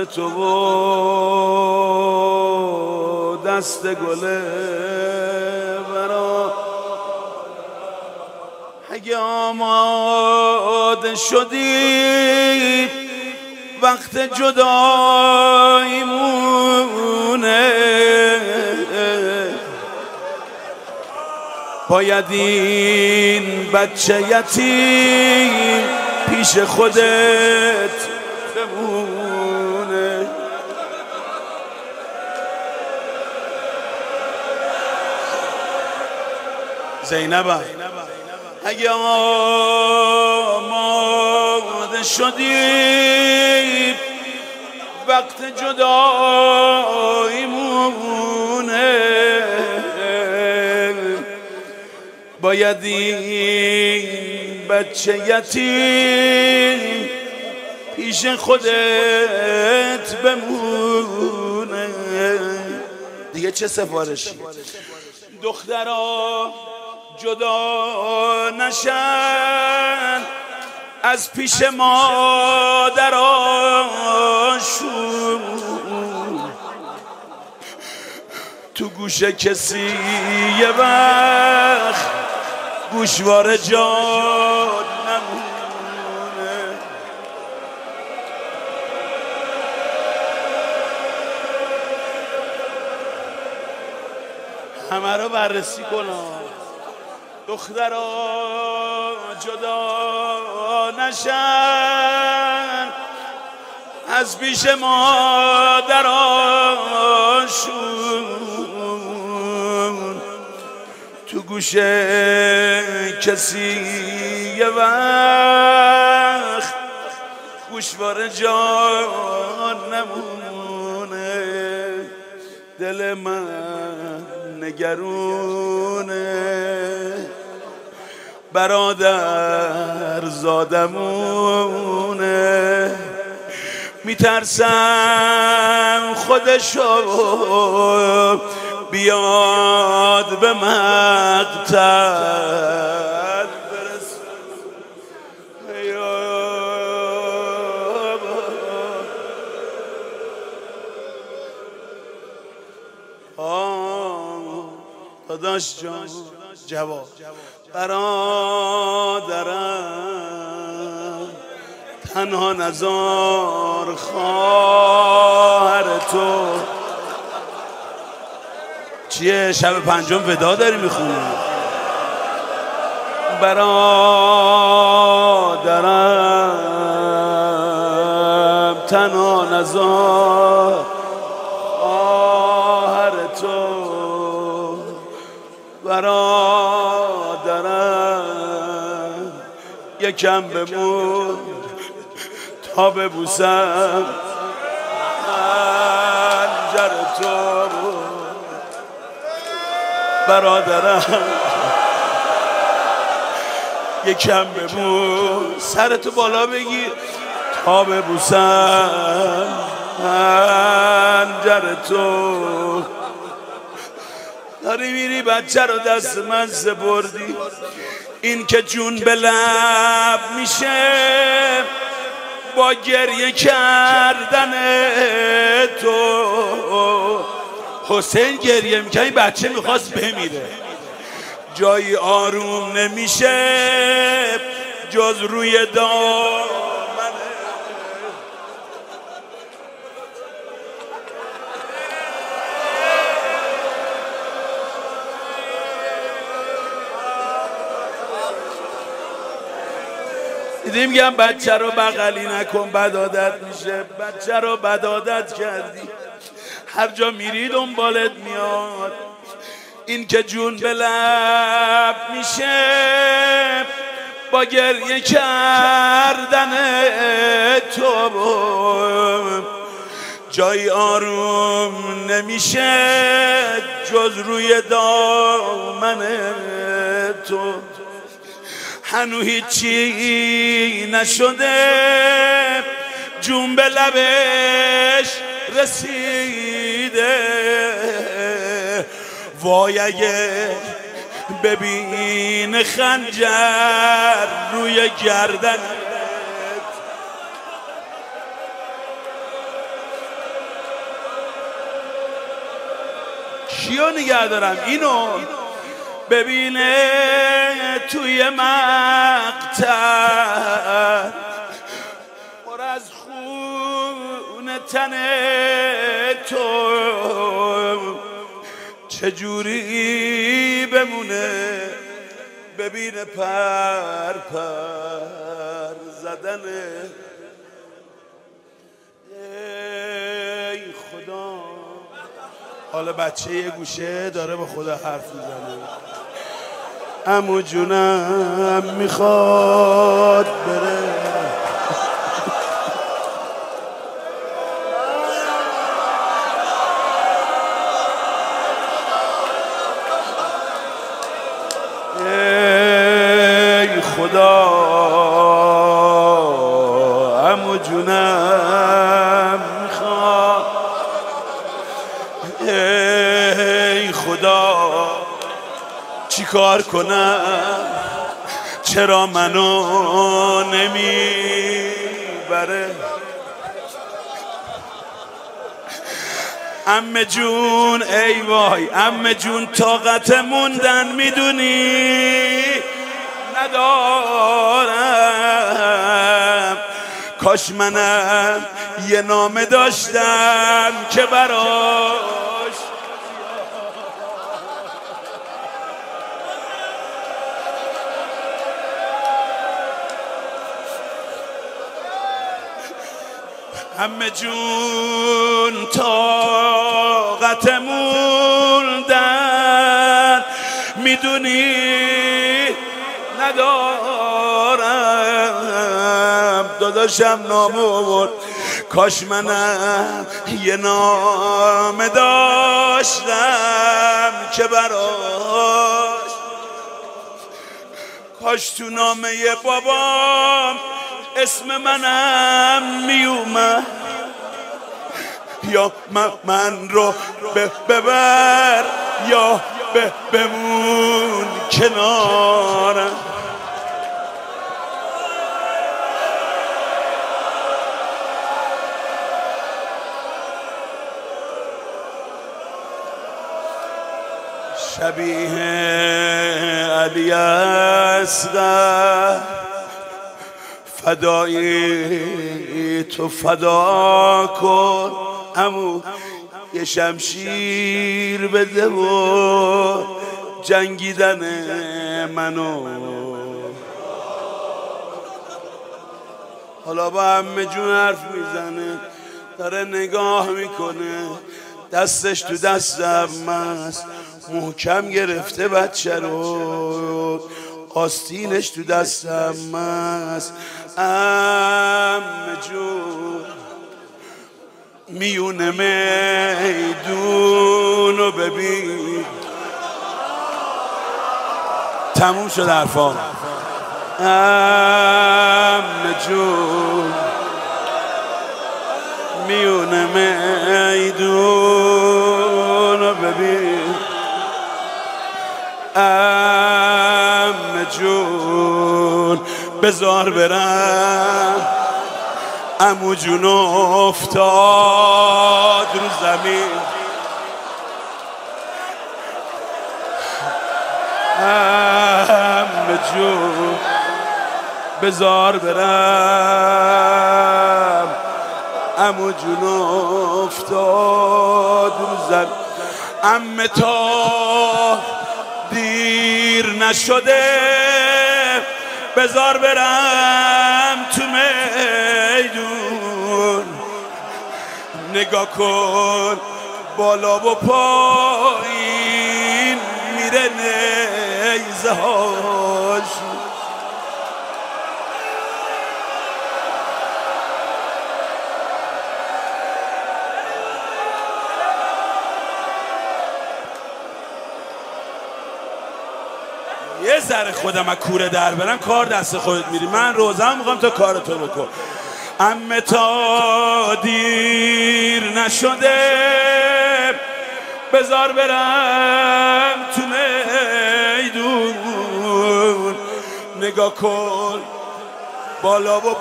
تو و دست گله برا اگه آماده شدی وقت جداییمونه باید این بچه یتیم پیش خودت بمونه. زینبم اگه آماده شدی وقت جداییمونه باید این بچه یتیم پیش خودت بمونه. دیگه چه سفارشی؟ دخترها جدا نشن از پیش مادراشون تو گوش کسی یه وقت گوشواره جاد نمونه. همه رو بررسی کنم. دخترها جدا نشن از پیش مادراشون تو گوش کسی یه وقت گوشواره جان نمونه. دل من نگرونه برادر زادمونه میترسم خودشو بیاد به مقتل داداش جان جواب برادرم تنها نزار خواهر تو. چیه شب پنجم ودا داری میخونی؟ برادرم تنها نزار خواهر تو. برادرم یکم بمون تا ببوسم خنجر تو. برادرم یکم بمون سرتو بالا بگیر تا ببوسم خنجر تو. داری میری بچه رو دست من سپردی این که جون به لب میشه با گریه کردن تو. حسین گریه میکنه این بچه میخواست بمیره جایی آروم نمیشه جز روی دامنه. دیدی میگم بچه رو بغلی نکن بد عادت میشه. بچه رو بد عادت کردی هر جا میری دنبالت میاد. این که جون به لب میشه با گریه کردن تو جایی آروم نمیشه جز روی دامن تو. هنو هیچی نشده جون به لبش رسیده. وای اگه ببین خنجر روی گردنت کیو نگه دارم؟ اینو ببینه توی مقتل پر از خون تن تو چجوری بمونه، ببینه پر پر زدنه. ای خدا، حالا بچه یه گوشه داره با خدا حرف میزنه. عمو جونم میخواد بره. ای خدا، عمو جونم میخواد. ای خدا، چی کار کنم؟ چرا منو نمیبره؟ عمه جون، ای وای عمه جون، طاقت موندن میدونی ندارم. کاش منم یه نامه داشتم که براش عمه جون، طاقت موندن میدونی ندارم. داداشم نامه آورد، کاش منم یه نامه داشتم که براش، کاش تو نامه بابام اسم منم میومد، یا من رو ببر یا بمون کنارم. شبیه علی اصغر فدایی تو فدا کن، عمو یه شمشیر بده و جنگیدن منو. حالا با عمه جون حرف میزنه، داره نگاه میکنه، دستش تو دستم است، محکم گرفته بچه رو، آستینش تو دستم است. عمه جون میونه میدونو ببین. تموم شد حرفام. عمه جون میونه میدونو ببین. عمه جون بذار برم، عمو جون افتاد رو زمین. عمه جون بذار برم، عمو جون افتاد رو زمین. عمه تا دیر نشده بذار برم تو میدون، نگاه کن بالا و پایین میره نیزه هاش. یه ذره خودم از کوره در برم، کار دست خودت میری، من روزم میخوام تا کارتو بکن. عمه تا دیر نشده بذار برم تو میدون، نگاه کن بالا و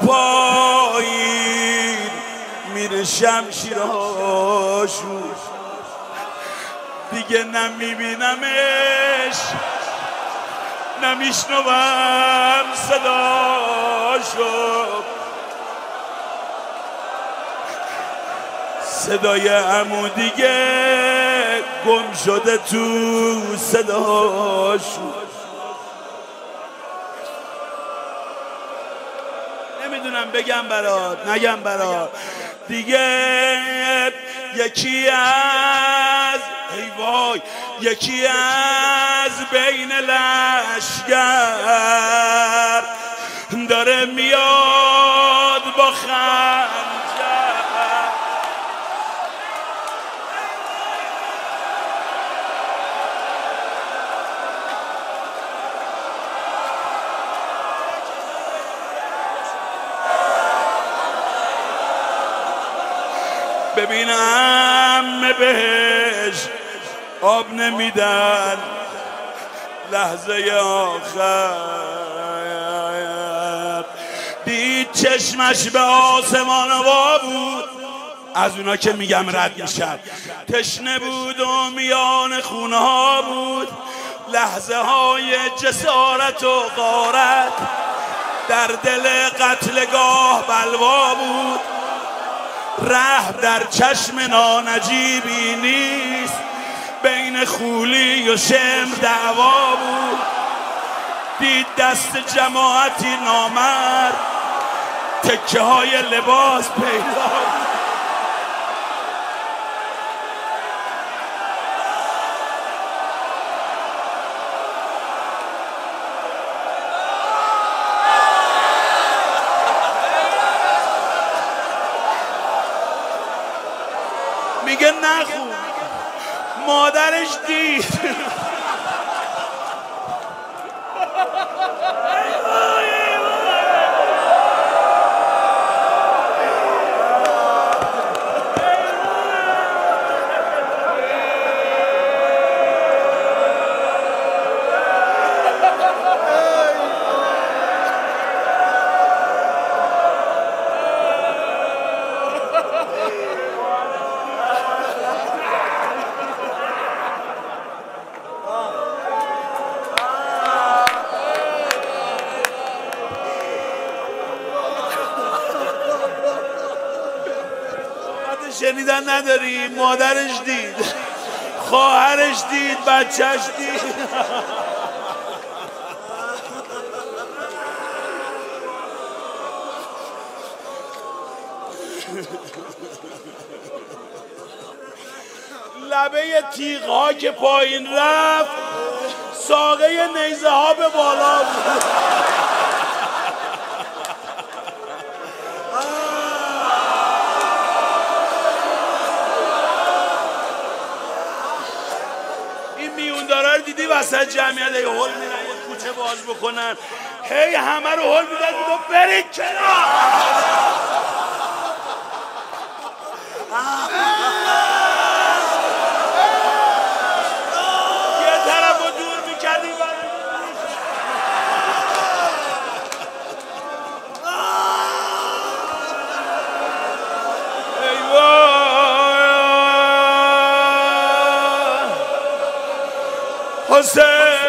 پایین میره شمشیرهاشون. دیگه نمیبینمش نمیشنوم صداشو، صدای عمو دیگه گم شده تو صداشو. نمیدونم بگم برات نگم برات دیگه. یکی از ای وای یکی از بین لشگر داره میاد با خنجر. ببینم بهش آب نمیدن لحظه آخر. دید چشمش به آسمان وا بود، از اونا که میگم رد میشن. تشنه بود و میان خونه ها بود، لحظه های جسارت و غارت. در دل قتلگاه بلوا بود، ره در چشم نانجیبی نیست. بین خولی و شمر دعوا بود، دید دست جماعتی نامرد تکه های لباس پیدا بود. میگه نخون مادرش دید. شنیدن نداری؟ مادرش دید، خواهرش دید، بچهش دید. لبه تیغ ها که پایین رفت، ساقه نیزه ها به بالا بود. دیدی وسط جمعیت هی هول میرن یه کوچه باز بکنن، هی همه رو هول میدن میگو برید کنار. یه طرف رو دور میکردی حسین.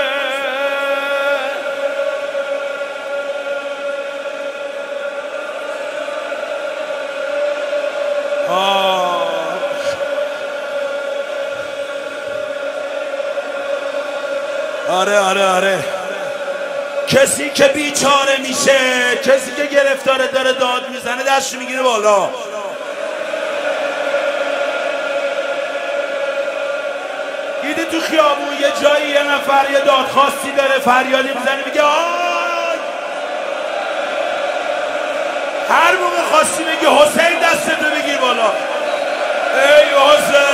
آره کسی که بیچاره میشه، کسی که گرفتاره داره داد میزنه، دستش میگیره بالا. دیدی تو خیابون یه جایی یه نفر یه دادخواستی داره فریادی میزنه میگه آی، هر موقع خواستی بگی حسین دستتو بگیر بالا. ای حسین